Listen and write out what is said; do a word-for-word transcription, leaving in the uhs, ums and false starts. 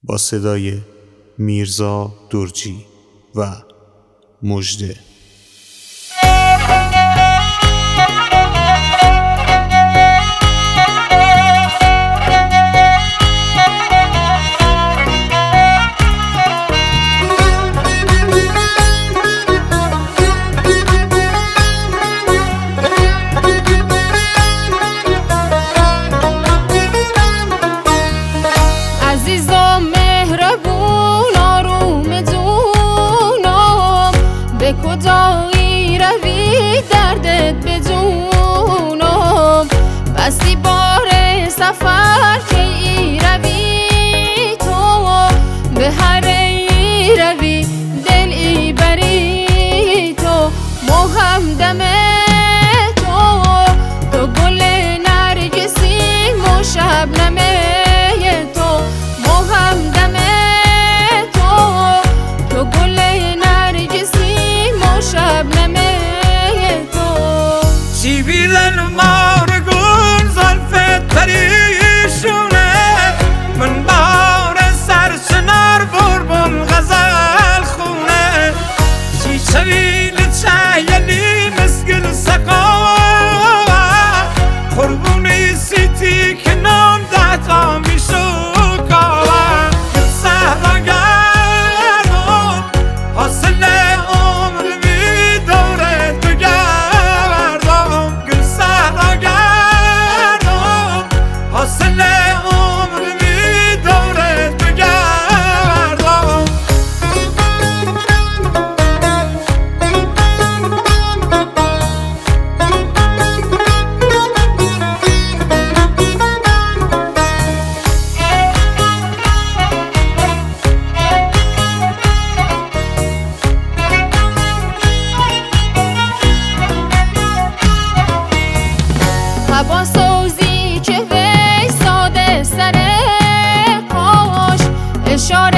با صدای میرزا درجی و مژده. به کجایی روی دردت بدونم، بستی بار سفر که ای روی تو، به هر ای روی دل ای بری تو، محمدم تو تو گل نرگسی و شبنم تو، محمدم تو تو گل نرگسی شبنمه تو، چی بیلن مارگون زلفت پریشونه، من بار سرشنار بربون غزل خونه، چی چویل چایلی مسگل سقا، قربونی سیتی کنام دهتا میشو کاوا، گل سهرا گردم حاصل هوا سوزی که وی ساده سر قاش اشاره